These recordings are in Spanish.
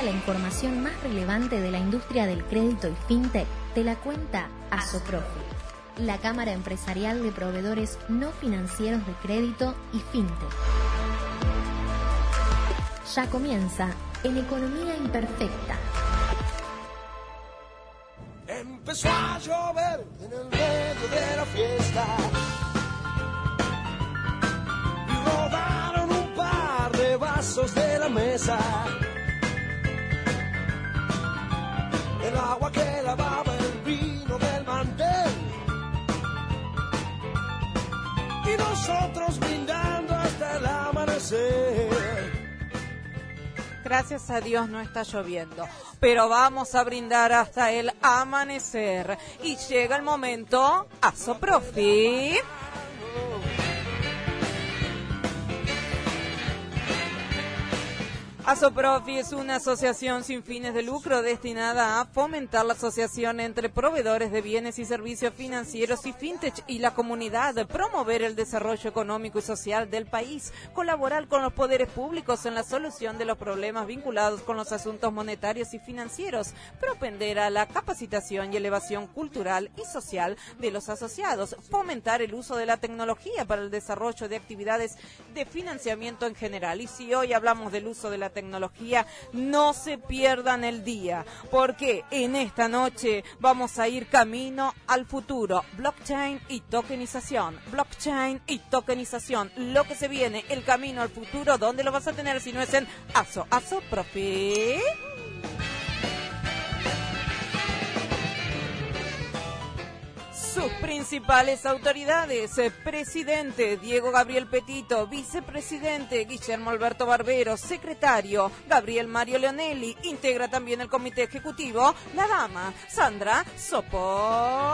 Toda la información más relevante de la industria del crédito y fintech te la cuenta Asoprofi, la Cámara Empresarial de Proveedores No Financieros de Crédito y Fintech. Ya comienza en Economía Imperfecta. Empezó a llover en el medio de la fiesta y rodaron un par de vasos de la mesa. El agua que lavaba el vino del mantel y nosotros brindando hasta el amanecer. Gracias a Dios no está lloviendo, pero vamos a brindar hasta el amanecer. Y llega el momento, Asoprofi. Asoprofi es una asociación sin fines de lucro destinada a fomentar la asociación entre proveedores de bienes y servicios financieros y fintech y la comunidad, promover el desarrollo económico y social del país, colaborar con los poderes públicos en la solución de los problemas vinculados con los asuntos monetarios y financieros, propender a la capacitación y elevación cultural y social de los asociados, fomentar el uso de la tecnología para el desarrollo de actividades de financiamiento en general. Y si hoy hablamos del uso de la tecnología, no se pierdan el día, porque en esta noche vamos a ir camino al futuro. Blockchain y tokenización. Blockchain y tokenización. Lo que se viene, el camino al futuro, ¿dónde lo vas a tener si no es en Asoprofi? Sus principales autoridades: presidente Diego Gabriel Petito, vicepresidente Guillermo Alberto Barbero, secretario Gabriel Mario Leonelli, integra también el comité ejecutivo la dama Sandra Sopo.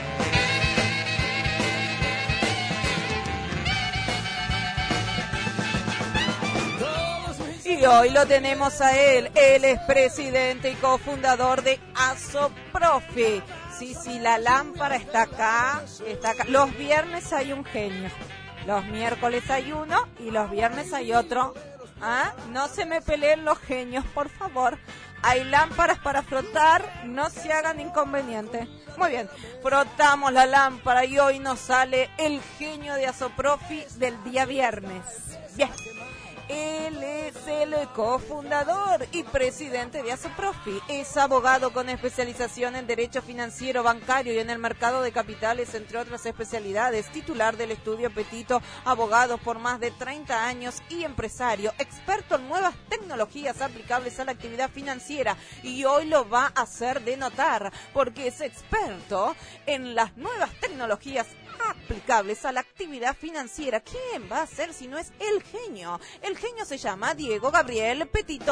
Y hoy lo tenemos a él es presidente y cofundador de Asoprofi. Sí, la lámpara está acá. Los viernes hay un genio, los miércoles hay uno y los viernes hay otro. ¿Ah? No se me peleen los genios, por favor. Hay lámparas para frotar, no se hagan inconvenientes. Muy bien, frotamos la lámpara y hoy nos sale el genio de Asoprofi del día viernes. Bien. Él es el cofundador y presidente de Asoprofi. Es abogado con especialización en Derecho Financiero, Bancario y en el mercado de capitales, entre otras especialidades. Titular del estudio Petito, abogado por más de 30 años y empresario, experto en nuevas tecnologías aplicables a la actividad financiera. Y hoy lo va a hacer de notar, porque es experto en las nuevas tecnologías aplicables a la actividad financiera. ¿Quién va a ser si no es el genio? El genio se llama Diego Gabriel Petito.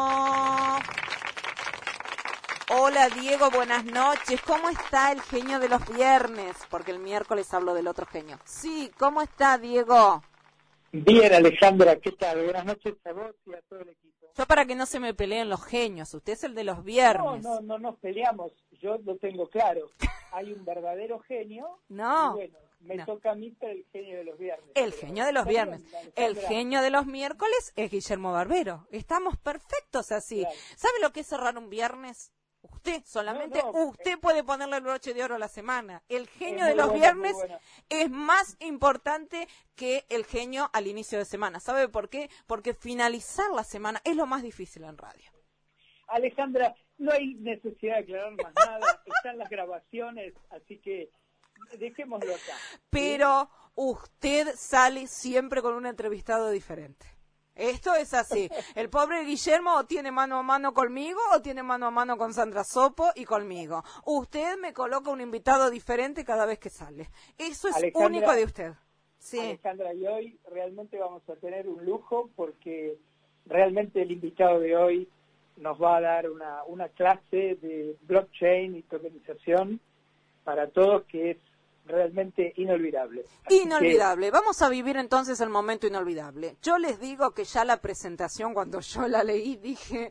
Hola Diego, buenas noches. ¿Cómo está el genio de los viernes? Porque el miércoles hablo del otro genio. Sí, ¿cómo está Diego? Bien, Alejandra, ¿qué tal? Buenas noches a vos y a todo el equipo. Yo, para que no se me peleen los genios, usted es el de los viernes. No nos peleamos, yo lo tengo claro. Hay un verdadero genio. No. Y bueno, me toca a mí ser el genio de los viernes. El genio de los viernes. El genio de los miércoles es Guillermo Barbero. Estamos perfectos así. Claro. ¿Sabe lo que es cerrar un viernes? Usted, solamente usted puede ponerle el broche de oro a la semana. El genio de los viernes es más importante que el genio al inicio de semana. ¿Sabe por qué? Porque finalizar la semana es lo más difícil en radio. Alejandra, no hay necesidad de aclarar más nada. Están las grabaciones, así que dejémoslo acá. Pero usted sale siempre con un entrevistado diferente. Esto es así. El pobre Guillermo o tiene mano a mano conmigo o tiene mano a mano con Sandra Sopo y conmigo. Usted me coloca un invitado diferente cada vez que sale. Eso es Alejandra, único de usted. Sí. Alejandra, y hoy realmente vamos a tener un lujo porque realmente el invitado de hoy nos va a dar una clase de blockchain y tokenización para todos que es realmente inolvidable. Inolvidable. Vamos a vivir entonces el momento inolvidable. Yo les digo que ya la presentación, cuando yo la leí, dije,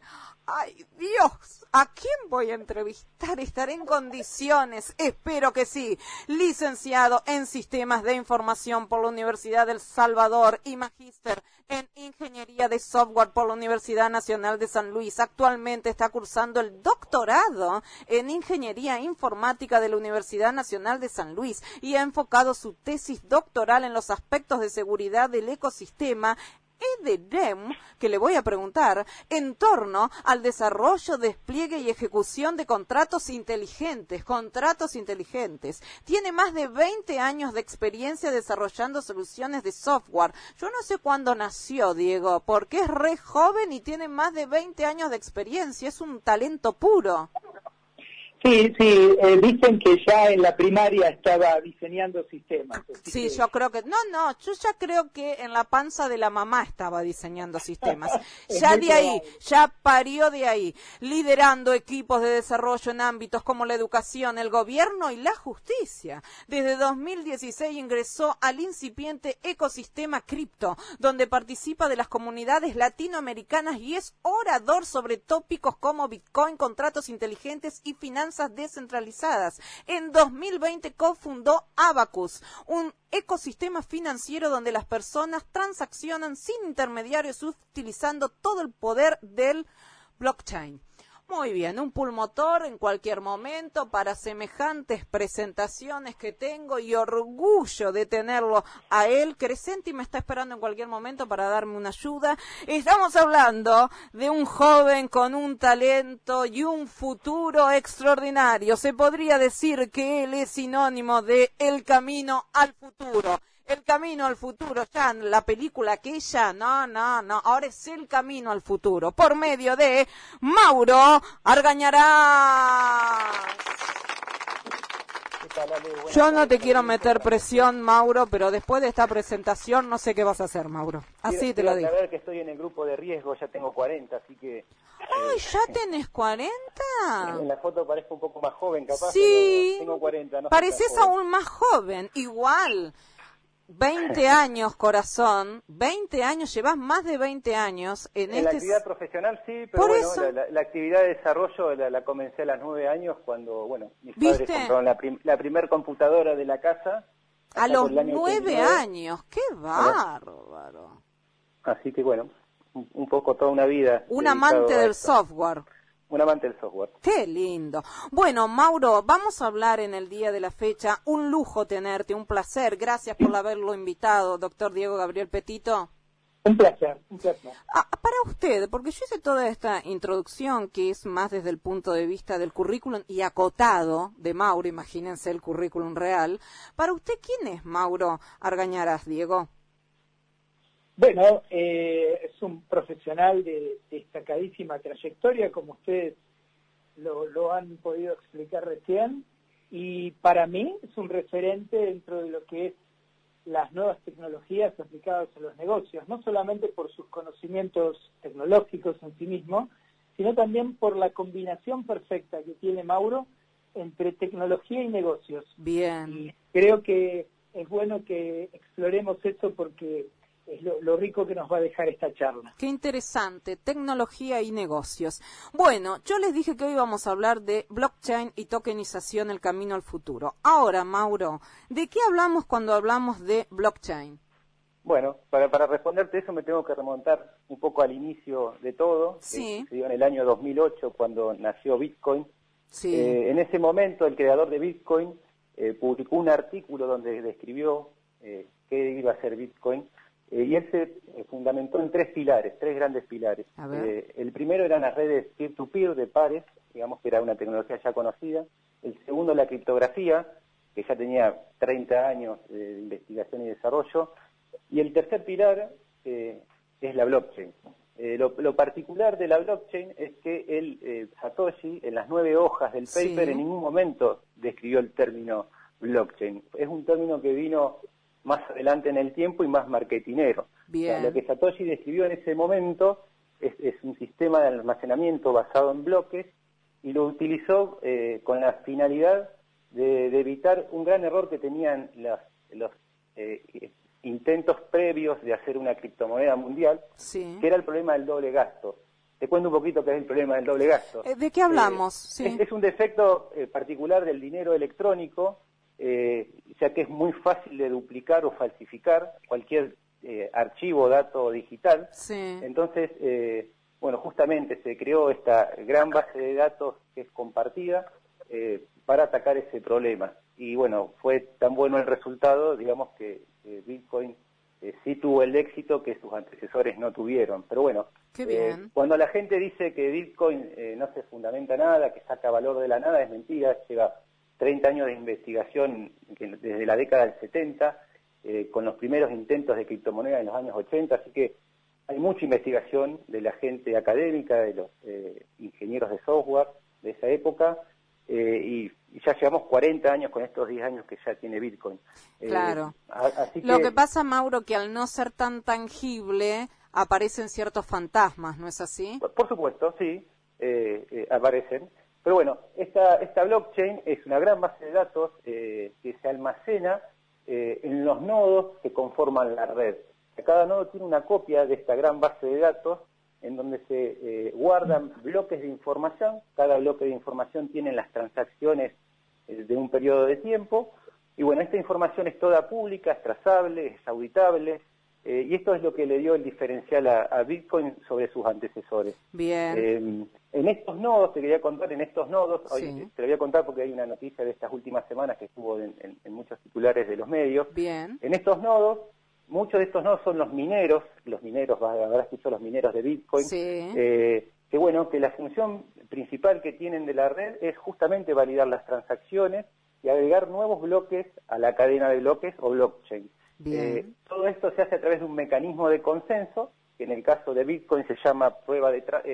Ay, Dios, ¿a quién voy a entrevistar? ¿Estaré en condiciones? Espero que sí. Licenciado en Sistemas de Información por la Universidad del Salvador y magíster en Ingeniería de Software por la Universidad Nacional de San Luis. Actualmente está cursando el doctorado en Ingeniería Informática de la Universidad Nacional de San Luis y ha enfocado su tesis doctoral en los aspectos de seguridad del ecosistema EDREM, que le voy a preguntar, en torno al desarrollo, despliegue y ejecución de contratos inteligentes. Tiene más de 20 años de experiencia desarrollando soluciones de software. Yo no sé cuándo nació, Diego, porque es re joven y tiene más de 20 años de experiencia. Es un talento puro. Sí, dicen que ya en la primaria estaba diseñando sistemas. Sí, yo creo que... yo ya creo que en la panza de la mamá estaba diseñando sistemas. Ya de ahí, ya parió de ahí, liderando equipos de desarrollo en ámbitos como la educación, el gobierno y la justicia. Desde 2016 ingresó al incipiente ecosistema cripto, donde participa de las comunidades latinoamericanas y es orador sobre tópicos como Bitcoin, contratos inteligentes y finanzas descentralizadas. En 2020 cofundó Abacus, un ecosistema financiero donde las personas transaccionan sin intermediarios utilizando todo el poder del blockchain. Muy bien, un pulmotor en cualquier momento para semejantes presentaciones que tengo y orgullo de tenerlo a él. Crescenti me está esperando en cualquier momento para darme una ayuda. Estamos hablando de un joven con un talento y un futuro extraordinario. Se podría decir que él es sinónimo de El Camino al Futuro. El Camino al Futuro, ya en la película aquella, no, ahora es El Camino al Futuro, por medio de Mauro Argañarás. Yo no te quiero meter presión, Mauro, pero después de esta presentación no sé qué vas a hacer, Mauro. Así te lo digo. La verdad que estoy en el grupo de riesgo, ya tengo 40, así que... ¡Ay, ya tenés 40! En la foto parezco un poco más joven, capaz, sí, pero tengo 40. No pareces aún más joven, igual. 20 años, corazón, 20 años, llevas más de 20 años en la actividad profesional, sí, pero por bueno, eso... la actividad de desarrollo la comencé a los 9 años cuando, mis ¿viste? padres compraron la primer computadora de la casa. A los 9 años, ¡qué bárbaro! Así que bueno, un poco toda una vida. Un amante del software. Un amante del software. ¡Qué lindo! Bueno, Mauro, vamos a hablar en el día de la fecha. Un lujo tenerte, un placer. Gracias por haberlo invitado, doctor Diego Gabriel Petito. Un placer. Para usted, porque yo hice toda esta introducción que es más desde el punto de vista del currículum y acotado de Mauro, imagínense el currículum real. Para usted, ¿quién es Mauro Argañarás, Diego? Bueno, es un profesional de destacadísima trayectoria, como ustedes lo han podido explicar recién, y para mí es un referente dentro de lo que es las nuevas tecnologías aplicadas a los negocios, no solamente por sus conocimientos tecnológicos en sí mismo, sino también por la combinación perfecta que tiene Mauro entre tecnología y negocios. Bien. Y creo que es bueno que exploremos eso porque es lo rico que nos va a dejar esta charla. Qué interesante, tecnología y negocios. Bueno, yo les dije que hoy vamos a hablar de blockchain y tokenización, el camino al futuro. Ahora, Mauro, ¿de qué hablamos cuando hablamos de blockchain? Bueno, para responderte eso me tengo que remontar un poco al inicio de todo. Sí. Que se dio en el año 2008 cuando nació Bitcoin. Sí. En ese momento el creador de Bitcoin publicó un artículo donde describió qué iba a ser Bitcoin. Y él se fundamentó en tres grandes pilares. El primero eran las redes peer-to-peer de pares, digamos que era una tecnología ya conocida. El segundo, la criptografía, que ya tenía 30 años de investigación y desarrollo. Y el tercer pilar es la blockchain. Lo particular de la blockchain es que Satoshi, en las 9 hojas del paper, en ningún momento describió el término blockchain. Es un término que vino más adelante en el tiempo y más marketinero. Bien. O sea, lo que Satoshi describió en ese momento es un sistema de almacenamiento basado en bloques y lo utilizó con la finalidad de evitar un gran error que tenían los intentos previos de hacer una criptomoneda mundial, que era el problema del doble gasto. te cuento un poquito qué es el problema del doble gasto. ¿De qué hablamos? Sí. Es un defecto particular del dinero electrónico, ya que es muy fácil de duplicar o falsificar cualquier archivo o dato digital. Sí. Entonces, bueno, justamente se creó esta gran base de datos que es compartida para atacar ese problema. Y bueno, fue tan bueno el resultado, digamos, que Bitcoin sí tuvo el éxito que sus antecesores no tuvieron. Pero bueno, qué bien. Cuando la gente dice que Bitcoin no se fundamenta nada, que saca valor de la nada, es mentira. Lleva 30 años de investigación desde la década del 70, con los primeros intentos de criptomoneda en los años 80, así que hay mucha investigación de la gente académica, de los ingenieros de software de esa época, y ya llevamos 40 años con estos 10 años que ya tiene Bitcoin. Claro. Así Lo que pasa, Mauro, que al no ser tan tangible, aparecen ciertos fantasmas, ¿no es así? Por supuesto, sí, aparecen. Pero bueno, esta blockchain es una gran base de datos que se almacena en los nodos que conforman la red. Cada nodo tiene una copia de esta gran base de datos en donde se guardan bloques de información. Cada bloque de información tiene las transacciones de un periodo de tiempo. Y bueno, esta información es toda pública, es trazable, es auditable. Y esto es lo que le dio el diferencial a Bitcoin sobre sus antecesores. Bien. En estos nodos, te quería contar, Sí. hoy te lo voy a contar porque hay una noticia de estas últimas semanas que estuvo en muchos titulares de los medios. Bien. En estos nodos, muchos de estos nodos son los mineros, habrás escuchado los mineros de Bitcoin, Sí. que bueno, que la función principal que tienen de la red es justamente validar las transacciones y agregar nuevos bloques a la cadena de bloques o blockchain. Bien. Todo esto se hace a través de un mecanismo de consenso, que en el caso de Bitcoin se llama prueba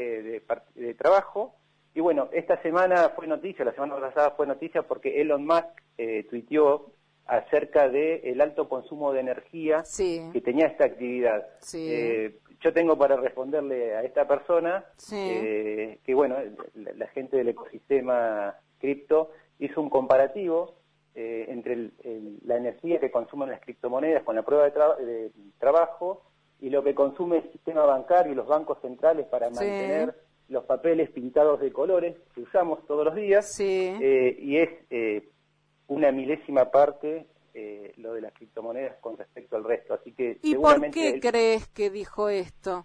de trabajo. Y bueno, esta semana fue noticia, la semana pasada fue noticia porque Elon Musk tuiteó acerca del alto consumo de energía Sí. que tenía esta actividad. Sí. Yo tengo para responderle a esta persona Sí. que bueno, la gente del ecosistema cripto hizo un comparativo entre la energía que consumen las criptomonedas con la prueba de trabajo y lo que consume el sistema bancario y los bancos centrales para mantener los papeles pintados de colores que usamos todos los días. Sí. Y es una milésima parte lo de las criptomonedas con respecto al resto. Así que ¿Y por qué crees que dijo esto?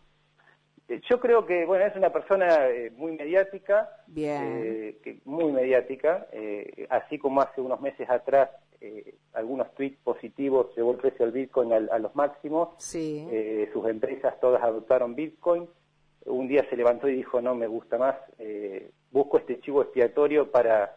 Yo creo que, bueno, es una persona muy mediática, Bien. muy mediática, así como hace unos meses atrás algunos tweets positivos llevó el precio del Bitcoin a los máximos. Sí. Sus empresas todas adoptaron Bitcoin. Un día se levantó y dijo, no me gusta más, busco este chivo expiatorio para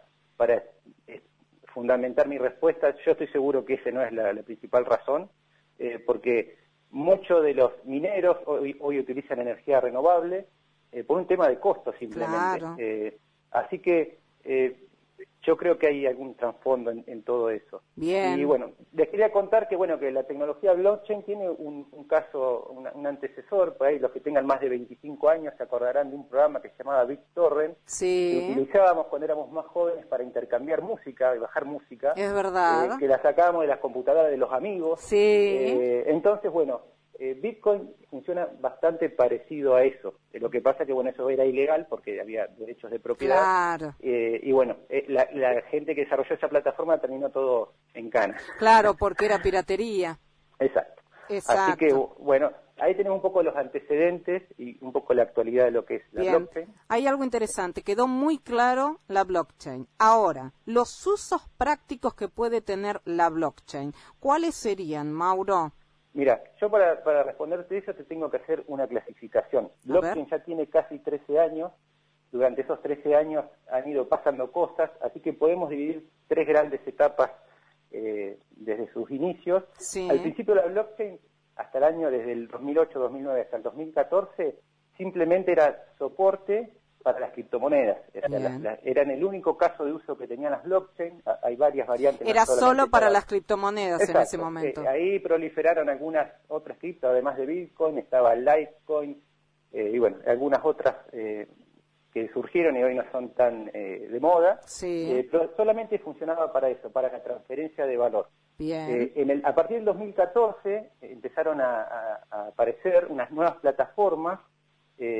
fundamentar mi respuesta. Yo estoy seguro que esa no es la principal razón, porque muchos de los mineros hoy utilizan energía renovable por un tema de costo simplemente. Claro. Así que yo creo que hay algún trasfondo en todo eso. Bien. Y bueno, les quería contar que bueno que la tecnología blockchain tiene un caso, un antecesor. Por ahí los que tengan más de 25 años se acordarán de un programa que se llamaba BitTorrent, Sí. que utilizábamos cuando éramos más jóvenes para intercambiar música y bajar música. Es verdad. Que la sacábamos de las computadoras de los amigos. Sí. Entonces, bueno, Bitcoin funciona bastante parecido a eso. Lo que pasa que, bueno, eso era ilegal porque había derechos de propiedad. Claro. Y bueno, la gente que desarrolló esa plataforma terminó todo en cana. Claro, porque era piratería. Exacto. Exacto. Así que, bueno, ahí tenemos un poco los antecedentes y un poco la actualidad de lo que es la Bien. blockchain. Hay algo interesante, quedó muy claro la blockchain. Ahora, los usos prácticos que puede tener la blockchain, ¿cuáles serían, Mauro? Mira, yo para responderte eso te tengo que hacer una clasificación. Blockchain ya tiene casi 13 años. Durante esos 13 años han ido pasando cosas, así que podemos dividir 3 grandes etapas desde sus inicios. Sí. Al principio la blockchain, hasta el año, desde el 2008, 2009 hasta el 2014, simplemente era soporte para las criptomonedas. Eran el único caso de uso que tenían las blockchain. Hay varias variantes. Era solo para las criptomonedas. Exacto. En ese momento. Ahí proliferaron algunas otras cripto, además de Bitcoin, estaba Litecoin, y bueno, algunas otras que surgieron y hoy no son tan de moda. Sí. Pero solamente funcionaba para eso, para la transferencia de valor. Bien. A partir del 2014 empezaron a aparecer unas nuevas plataformas que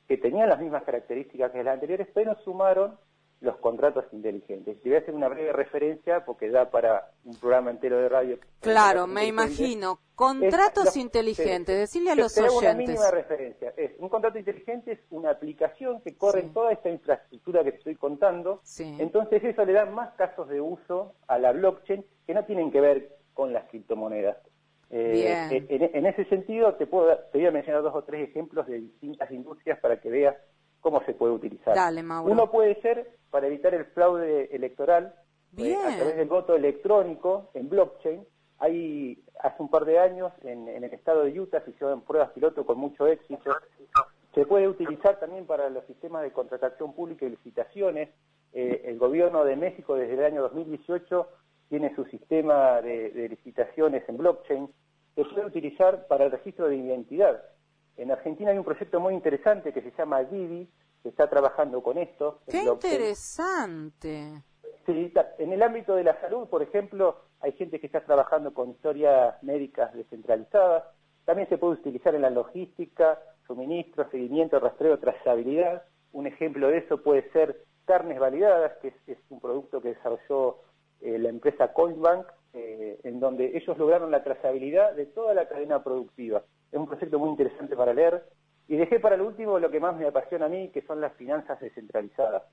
que tenían las mismas características que las anteriores, pero sumaron los contratos inteligentes. Te voy a hacer una breve referencia porque da para un programa entero de radio. Claro, me imagino. Contratos inteligentes, decirle a los oyentes. Una mínima referencia. Un contrato inteligente es una aplicación que corre en toda esta infraestructura que te estoy contando. Sí. Entonces eso le da más casos de uso a la blockchain que no tienen que ver con las criptomonedas. En ese sentido te voy a mencionar 2 o 3 ejemplos de distintas industrias para que veas cómo se puede utilizar. Dale, Mauro. Uno puede ser para evitar el fraude electoral a través del voto electrónico en blockchain. Hace un par de años en el estado de Utah se hicieron pruebas piloto con mucho éxito. Se puede utilizar también para los sistemas de contratación pública y licitaciones. El gobierno de México desde el año 2018 tiene su sistema de licitaciones en blockchain. Se puede utilizar para el registro de identidad. En Argentina hay un proyecto muy interesante que se llama Didi, que está trabajando con esto. ¡Qué interesante! Sí, en el ámbito de la salud, por ejemplo, hay gente que está trabajando con historias médicas descentralizadas. También se puede utilizar en la logística, suministro, seguimiento, rastreo, trazabilidad. Un ejemplo de eso puede ser carnes validadas, que es un producto que desarrolló la empresa Coinbank, en donde ellos lograron la trazabilidad de toda la cadena productiva. Es un proyecto muy interesante para leer. Y dejé para el último lo que más me apasiona a mí, que son las finanzas descentralizadas.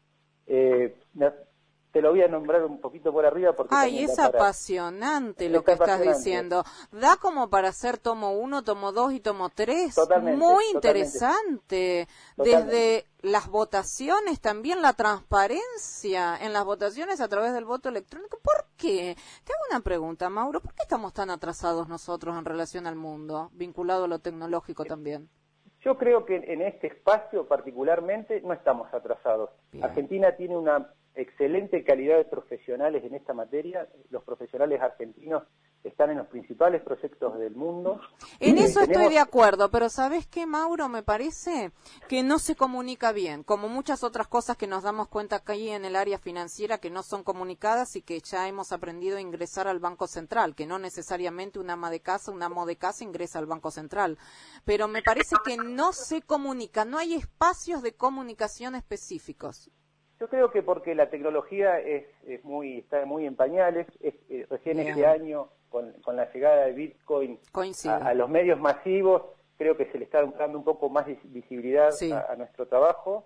Te lo voy a nombrar un poquito por arriba porque... Ay, es apasionante lo que estás diciendo. Da como para hacer tomo 1, tomo 2 y tomo 3. Totalmente. Muy interesante. Totalmente. Desde las votaciones, también la transparencia en las votaciones a través del voto electrónico. ¿Por qué? Te hago una pregunta, Mauro. ¿Por qué estamos tan atrasados nosotros en relación al mundo, vinculado a lo tecnológico también? Yo creo que en este espacio particularmente no estamos atrasados. Bien. Argentina tiene una excelente calidad de profesionales en esta materia. Los profesionales argentinos están en los principales proyectos del mundo. En eso estoy de acuerdo, pero ¿sabes qué, Mauro? Me parece que no se comunica bien, como muchas otras cosas que nos damos cuenta aquí en el área financiera que no son comunicadas y que ya hemos aprendido a ingresar al Banco Central, que no necesariamente un amo de casa ingresa al Banco Central. Pero me parece que no se comunica, no hay espacios de comunicación específicos. Yo creo que porque la tecnología está muy en pañales. Recién bien. Este año, con la llegada de Bitcoin a los medios masivos, creo que se le está dando un poco más de visibilidad a nuestro trabajo.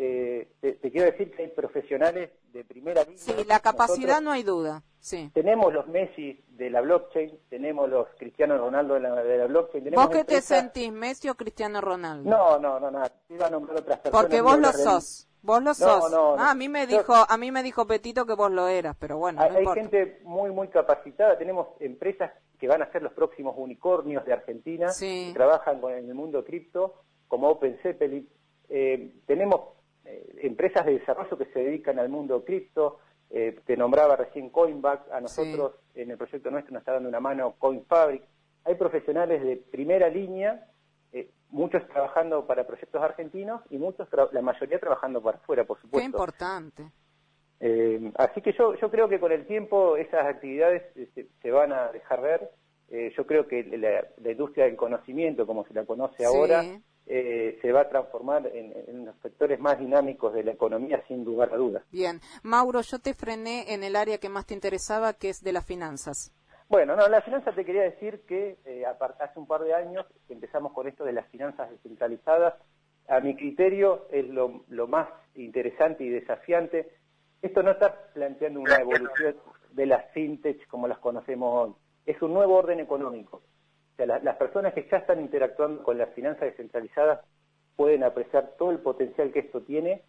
Te quiero decir que hay profesionales de primera línea. Sí, la capacidad nosotros no hay duda. Sí. Tenemos los Messi de la blockchain, tenemos los Cristiano Ronaldo de la blockchain. Tenemos ¿Vos qué te sentís, Messi o Cristiano Ronaldo? No, nada. Te iba a nombrar otras personas. Porque vos lo sos. Vos lo sos. No. A mí me dijo Petito que vos lo eras, pero bueno, hay gente muy capacitada. Tenemos empresas que van a ser los próximos unicornios de Argentina, que trabajan en el mundo cripto, como Open Zeppelin. Tenemos empresas de desarrollo que se dedican al mundo cripto. Te nombraba recién Coinbank. A nosotros, en el proyecto nuestro, nos está dando una mano CoinFabric. Hay profesionales de primera línea, muchos trabajando para proyectos argentinos y la mayoría trabajando para afuera, por supuesto. Qué importante. Así que yo creo que con el tiempo esas actividades se van a dejar ver. Yo creo que la industria del conocimiento, como se la conoce ahora, se va a transformar en los sectores más dinámicos de la economía, sin lugar a dudas. Bien. Mauro, yo te frené en el área que más te interesaba, que es de las finanzas. Bueno, la finanza te quería decir que hace un par de años que empezamos con esto de las finanzas descentralizadas. A mi criterio es lo más interesante y desafiante. Esto no está planteando una evolución de las fintech como las conocemos hoy. Es un nuevo orden económico. O sea, las personas que ya están interactuando con las finanzas descentralizadas pueden apreciar todo el potencial que esto tiene,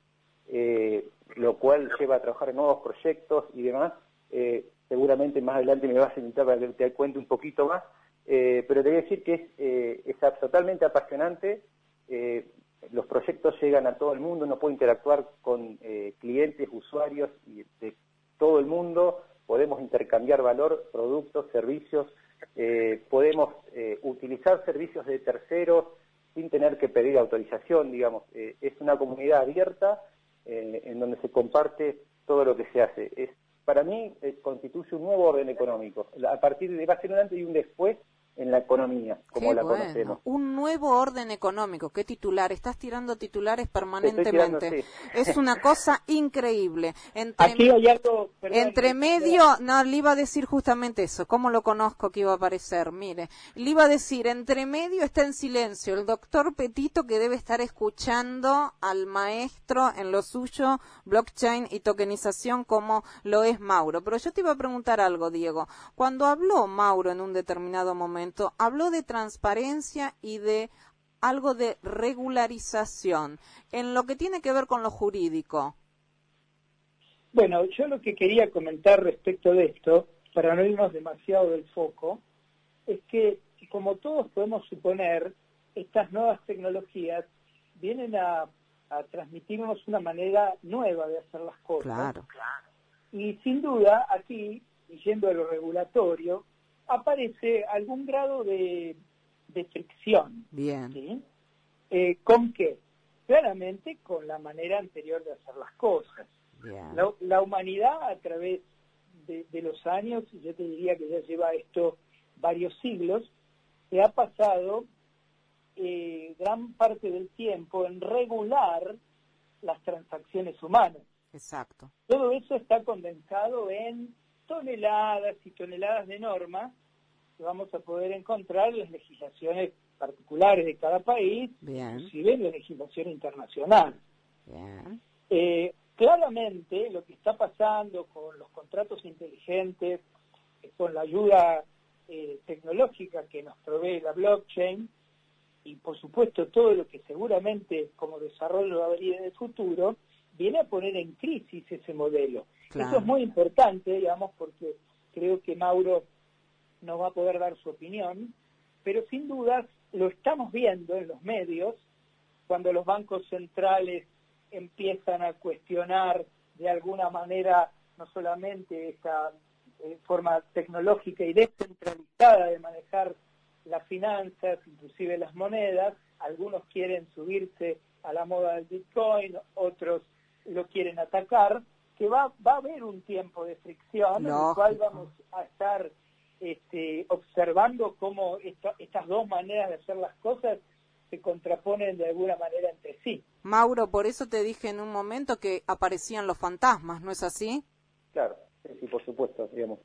lo cual lleva a trabajar en nuevos proyectos y demás. Seguramente más adelante me vas a invitar para que te cuente un poquito más, pero te voy a decir que es totalmente apasionante. Los proyectos llegan a todo el mundo, uno puede interactuar con clientes, usuarios de todo el mundo, podemos intercambiar valor, productos, servicios, podemos utilizar servicios de terceros sin tener que pedir autorización, digamos. Es una comunidad abierta en donde se comparte todo lo que se hace. Para mí constituye un nuevo orden económico. A partir de, va a ser un antes y un después en la economía, como la conocemos. Un nuevo orden económico. ¿Qué titular? Estás tirando titulares permanentemente. Es una cosa increíble. Aquí hay algo... Entre medio, no, le iba a decir justamente eso. ¿Cómo lo conozco que iba a aparecer? Mire, le iba a decir, entre medio está en silencio el doctor Petito, que debe estar escuchando al maestro en lo suyo, blockchain y tokenización, como lo es Mauro. Pero yo te iba a preguntar algo, Diego. Cuando habló Mauro en un determinado momento, habló de transparencia y de algo de regularización en lo que tiene que ver con lo jurídico. Bueno, yo lo que quería comentar respecto de esto, para no irnos demasiado del foco, es que, como todos podemos suponer, estas nuevas tecnologías vienen a transmitirnos una manera nueva de hacer las cosas. Claro. Y sin duda, aquí, yendo a lo regulatorio, aparece algún grado de fricción. Bien. ¿Sí? ¿Con qué? Claramente con la manera anterior de hacer las cosas. Bien. La humanidad, a través de los años, y yo te diría que ya lleva esto varios siglos, se ha pasado gran parte del tiempo en regular las transacciones humanas. Exacto. Todo eso está condensado en toneladas y toneladas de normas que vamos a poder encontrar en las legislaciones particulares de cada país, Bien. inclusive en la legislación internacional. Bien. Claramente lo que está pasando con los contratos inteligentes, con la ayuda tecnológica que nos provee la blockchain, y por supuesto todo lo que seguramente como desarrollo va a venir en el futuro, viene a poner en crisis ese modelo. Claro. Eso es muy importante, digamos, porque creo que Mauro no va a poder dar su opinión, pero sin dudas lo estamos viendo en los medios, cuando los bancos centrales empiezan a cuestionar de alguna manera no solamente esta forma tecnológica y descentralizada de manejar las finanzas, inclusive las monedas. Algunos quieren subirse a la moda del Bitcoin, otros lo quieren atacar, que va a haber un tiempo de fricción. Lógico. En el cual vamos a estar observando cómo estas dos maneras de hacer las cosas se contraponen de alguna manera entre sí. Mauro, por eso te dije en un momento que aparecían los fantasmas, ¿no es así? Claro, sí, por supuesto, digamos.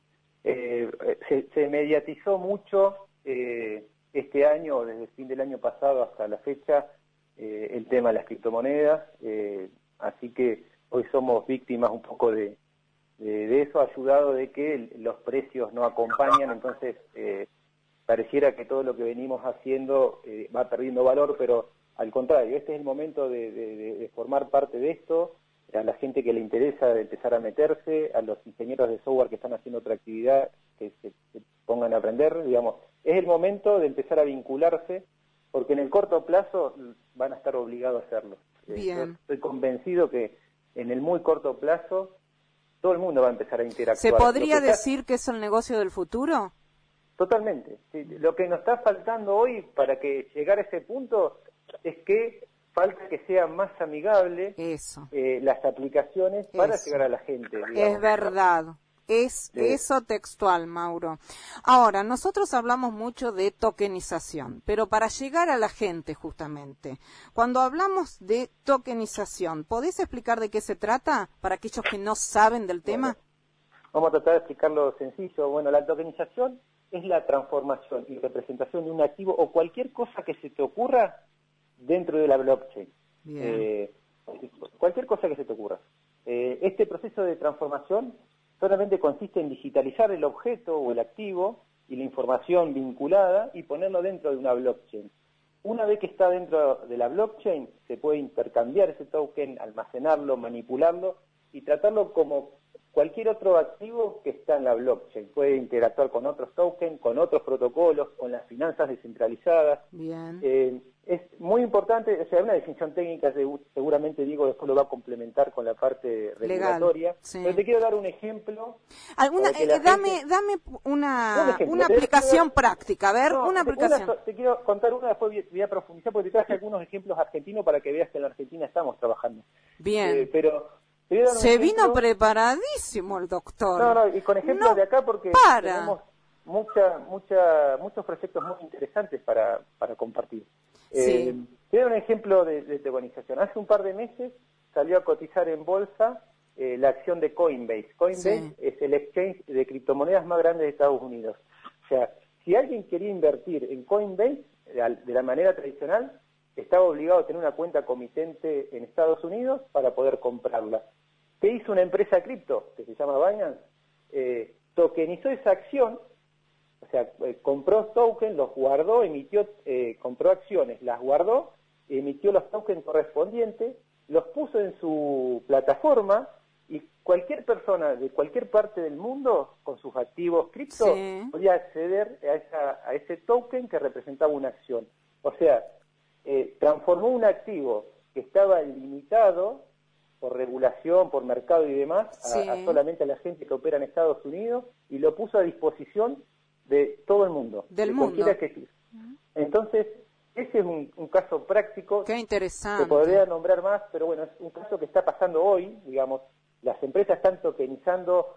Se mediatizó mucho este año, desde el fin del año pasado hasta la fecha, el tema de las criptomonedas, así que hoy somos víctimas un poco de eso, ayudado de que los precios no acompañan, entonces pareciera que todo lo que venimos haciendo va perdiendo valor, pero al contrario, este es el momento de formar parte de esto, a la gente que le interesa de empezar a meterse, a los ingenieros de software que están haciendo otra actividad, que se pongan a aprender, digamos, es el momento de empezar a vincularse, porque en el corto plazo van a estar obligados a hacerlo. Bien. Yo estoy convencido que en el muy corto plazo todo el mundo va a empezar a interactuar. ¿Se podría decir que es el negocio del futuro? Totalmente. Sí, lo que nos está faltando hoy para que llegar a ese punto es que falta que sea más amigable las aplicaciones para llegar a la gente. Digamos. Es verdad. Es eso textual, Mauro. Ahora, nosotros hablamos mucho de tokenización, pero para llegar a la gente justamente, cuando hablamos de tokenización, ¿podés explicar de qué se trata para aquellos que no saben del tema? Vamos a tratar de explicarlo sencillo. Bueno, la tokenización es la transformación y representación de un activo o cualquier cosa que se te ocurra dentro de la blockchain. Cualquier cosa que se te ocurra. Este proceso de transformación solamente consiste en digitalizar el objeto o el activo y la información vinculada y ponerlo dentro de una blockchain. Una vez que está dentro de la blockchain, se puede intercambiar ese token, almacenarlo, manipularlo y tratarlo como cualquier otro activo que está en la blockchain. Puede interactuar con otros tokens, con otros protocolos, con las finanzas descentralizadas. Bien. Es muy importante, o sea, una definición técnica, seguramente Diego después lo va a complementar con la parte regulatoria. Legal, sí. Pero te quiero dar un ejemplo. Dame una aplicación práctica, a ver, una aplicación. Te quiero contar una, después voy a profundizar, porque te traje algunos ejemplos argentinos para que veas que en la Argentina estamos trabajando. Bien. Pero se vino preparadísimo el doctor. No, y con ejemplos de acá porque muchos proyectos muy interesantes para compartir. Sí. Te doy un ejemplo de tokenización. Hace un par de meses salió a cotizar en bolsa la acción de Coinbase. Coinbase es el exchange de criptomonedas más grande de Estados Unidos. O sea, si alguien quería invertir en Coinbase de la manera tradicional, estaba obligado a tener una cuenta comitente en Estados Unidos para poder comprarla. ¿Qué hizo una empresa cripto que se llama Binance? Tokenizó esa acción, o sea, compró tokens, los guardó, compró acciones, las guardó, emitió los tokens correspondientes, los puso en su plataforma y cualquier persona de cualquier parte del mundo con sus activos cripto podía acceder a ese token que representaba una acción. O sea, transformó un activo que estaba limitado por regulación, por mercado y demás, a solamente a la gente que opera en Estados Unidos y lo puso a disposición de todo el mundo. Del mundo. Entonces, ese es un caso práctico. Qué interesante. Que podría nombrar más, pero bueno, es un caso que está pasando hoy, digamos, las empresas están tokenizando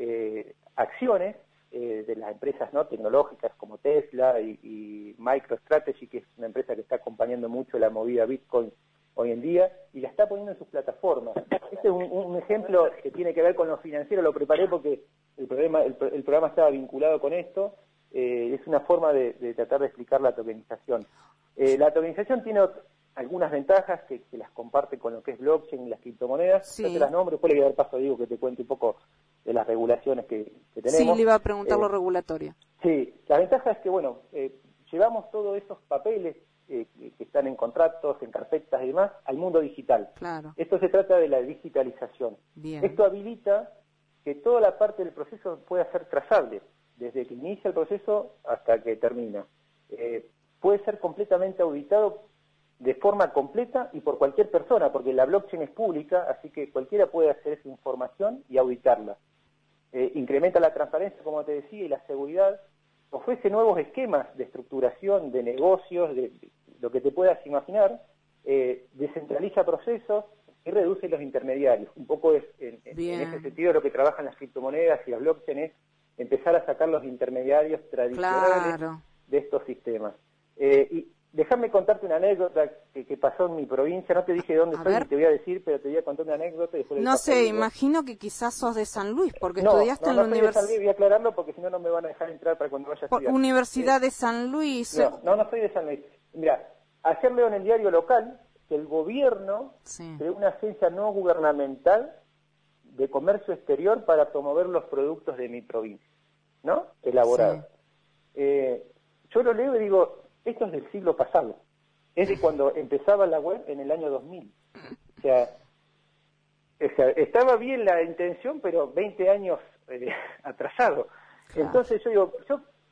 acciones de las empresas no tecnológicas como Tesla y MicroStrategy, que es una empresa que está acompañando mucho la movida Bitcoin hoy en día, y la está poniendo en sus plataformas. Este es un ejemplo que tiene que ver con lo financiero, lo preparé porque el programa estaba vinculado con esto. Es una forma de tratar de explicar la tokenización. La tokenización tiene algunas ventajas que las comparte con lo que es blockchain y las criptomonedas. Yo te las nombro, después le voy a dar paso a Diego que te cuente un poco de las regulaciones que tenemos. Sí, le iba a preguntar lo regulatorio. Sí, la ventaja es que, bueno, llevamos todos esos papeles que están en contratos, en carpetas y demás, al mundo digital. Claro. Esto se trata de la digitalización. Bien. Esto habilita que toda la parte del proceso pueda ser trazable, desde que inicia el proceso hasta que termina. Puede ser completamente auditado de forma completa y por cualquier persona, porque la blockchain es pública, así que cualquiera puede acceder a esa información y auditarla. Incrementa la transparencia, como te decía, y la seguridad. Ofrece nuevos esquemas de estructuración, de negocios, de lo que te puedas imaginar. Descentraliza procesos y reduce los intermediarios. Un poco en ese sentido lo que trabajan las criptomonedas y las blockchain es empezar a sacar los intermediarios tradicionales de estos sistemas. Y déjame contarte una anécdota que pasó en mi provincia. No te dije de dónde soy ni te voy a decir, pero te voy a contar una anécdota. Y después no sé, imagino que quizás sos de San Luis, porque estudiaste en la universidad. No, soy de San Luis, voy a aclararlo porque si no, no me van a dejar entrar para cuando vaya a estudiar. Universidad de San Luis. No soy de San Luis. Mira, ayer leo en el diario local que el gobierno creó una agencia no gubernamental de comercio exterior para promover los productos de mi provincia, ¿no? Elaborados. Yo lo leo y digo, esto es del siglo pasado. Es de cuando empezaba la web en el año 2000. O sea, estaba bien la intención, pero 20 años atrasado. Claro. Entonces yo digo,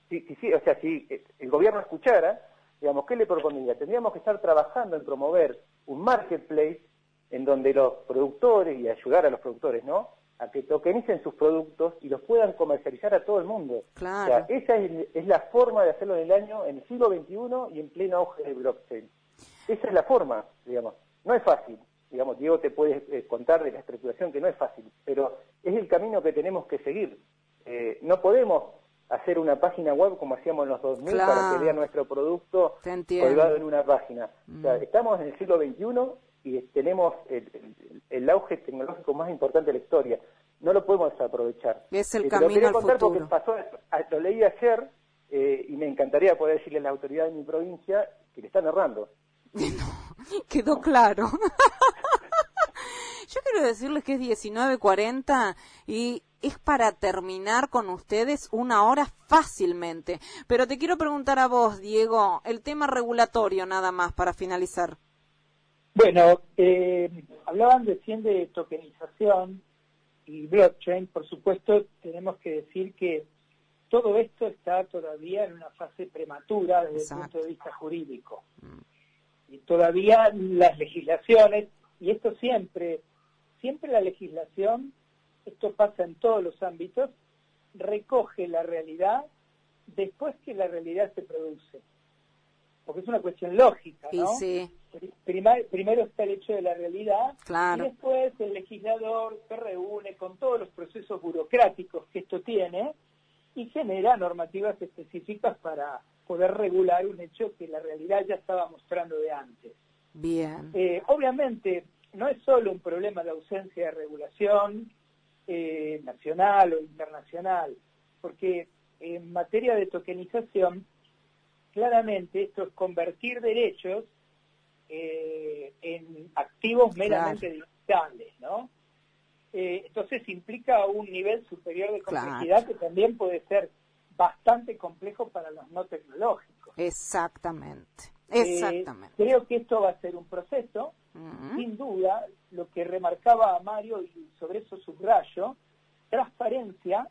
si el gobierno escuchara, digamos, ¿qué le propondría? Tendríamos que estar trabajando en promover un marketplace en donde los productores, y ayudar a los productores, ¿no?, a que tokenicen sus productos y los puedan comercializar a todo el mundo. Claro. O sea, esa es la forma de hacerlo en el siglo XXI y en pleno auge del blockchain. Esa es la forma, digamos. No es fácil. Digamos, Diego te puede contar de la estructuración que no es fácil, pero es el camino que tenemos que seguir. No podemos hacer una página web como hacíamos en los 2000 para que vea nuestro producto colgado en una página. O sea, estamos en el siglo XXI y tenemos el auge tecnológico más importante de la historia. No lo podemos desaprovechar. Es el camino al futuro. Porque lo leí ayer y me encantaría poder decirle a las autoridades de mi provincia que le están errando. No, quedó claro. Yo quiero decirles que es 19:40 y es para terminar con ustedes 1 hora fácilmente. Pero te quiero preguntar a vos, Diego, el tema regulatorio nada más para finalizar. Bueno, hablaban recién de tokenización y blockchain. Por supuesto, tenemos que decir que todo esto está todavía en una fase prematura desde el punto de vista jurídico. Y todavía las legislaciones, y esto siempre la legislación, esto pasa en todos los ámbitos, recoge la realidad después que la realidad se produce. Porque es una cuestión lógica, ¿no? Sí. Primero está el hecho de la realidad, claro, y después el legislador se reúne con todos los procesos burocráticos que esto tiene y genera normativas específicas para poder regular un hecho que la realidad ya estaba mostrando de antes. Bien. Obviamente, no es solo un problema de ausencia de regulación nacional o internacional, porque en materia de tokenización, claramente esto es convertir derechos en activos meramente digitales, ¿no? Entonces implica un nivel superior de complejidad que también puede ser bastante complejo para los no tecnológicos. Exactamente. Creo que esto va a ser un proceso, sin duda, lo que remarcaba Mario, y sobre eso subrayo, transparencia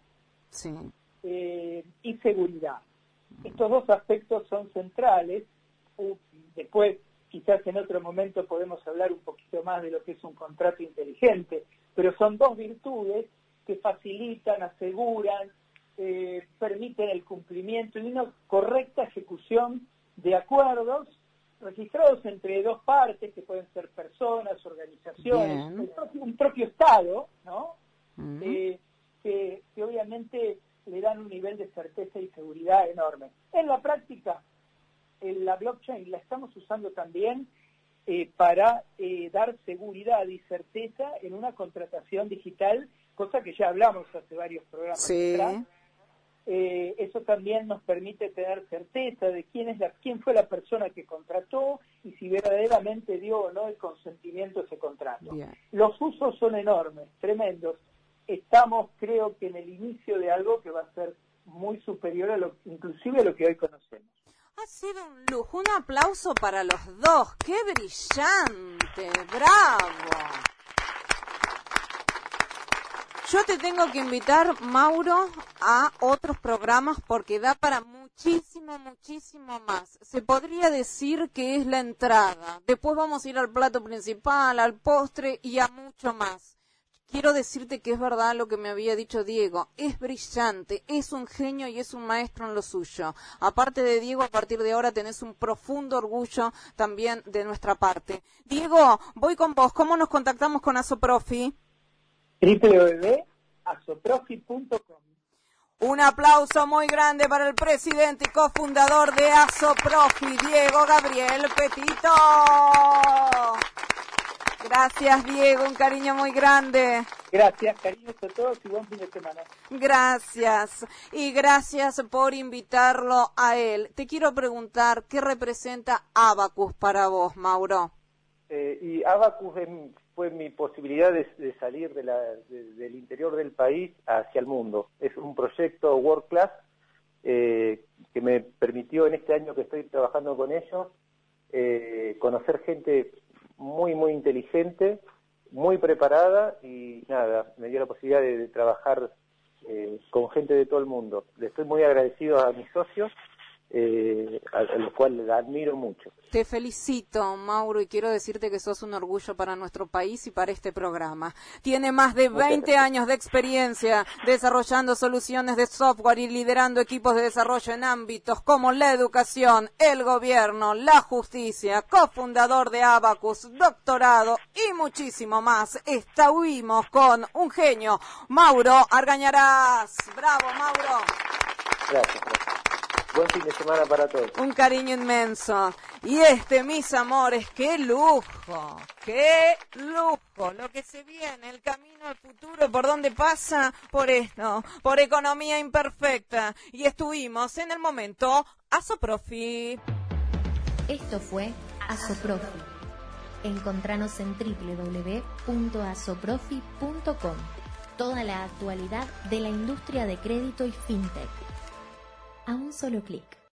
y seguridad. Estos dos aspectos son centrales. Después, quizás en otro momento podemos hablar un poquito más de lo que es un contrato inteligente, pero son dos virtudes que facilitan, aseguran, permiten el cumplimiento y una correcta ejecución de acuerdos registrados entre dos partes, que pueden ser personas, organizaciones, un propio Estado, ¿no? Que obviamente le dan un nivel de certeza y seguridad enorme. En la práctica, la blockchain la estamos usando también para dar seguridad y certeza en una contratación digital, cosa que ya hablamos hace varios programas atrás. Eso también nos permite tener certeza de quién fue la persona que contrató y si verdaderamente dio o no el consentimiento a ese contrato. Los usos son enormes, tremendos. Estamos, creo que en el inicio de algo que va a ser muy superior a inclusive a lo que hoy conocemos. Ha sido un lujo, un aplauso para los dos, ¡qué brillante! ¡Bravo! Yo te tengo que invitar, Mauro, a otros programas porque da para muchísimo más. Se podría decir que es la entrada. Después vamos a ir al plato principal, al postre y a mucho más. Quiero decirte que es verdad lo que me había dicho Diego. Es brillante, es un genio y es un maestro en lo suyo. Aparte de Diego, a partir de ahora tenés un profundo orgullo también de nuestra parte. Diego, voy con vos. ¿Cómo nos contactamos con Asoprofi? www.asoprofi.com. Un aplauso muy grande para el presidente y cofundador de Asoprofi, Diego Gabriel Petito. Gracias, Diego, un cariño muy grande. Gracias, cariños a todos y buen fin de semana. Gracias, y gracias por invitarlo a él. Te quiero preguntar, ¿qué representa Abacus para vos, Mauro? Y Abacus fue mi posibilidad de salir del interior del país hacia el mundo. Es un proyecto World Class que me permitió en este año que estoy trabajando con ellos conocer gente muy inteligente, muy preparada y nada, me dio la posibilidad de trabajar con gente de todo el mundo. Le estoy muy agradecido a mis socios, a los cuales admiro mucho. Te felicito, Mauro, y quiero decirte que sos un orgullo para nuestro país y para este programa. Tiene más de 20 años de experiencia desarrollando soluciones de software y liderando equipos de desarrollo en ámbitos como la educación, el gobierno, la justicia, cofundador de Abacus, doctorado y muchísimo más. Estuvimos con un genio, Mauro Argañarás. ¡Bravo, Mauro! Gracias. Buen fin de semana para todos. Un cariño inmenso. Y mis amores, qué lujo, lo que se viene, el camino al futuro, ¿por dónde pasa? Por esto, por economía imperfecta. Y estuvimos en el momento Asoprofi. Esto fue Asoprofi. Encontranos en www.asoprofi.com. Toda la actualidad de la industria de crédito y fintech. A un solo clic.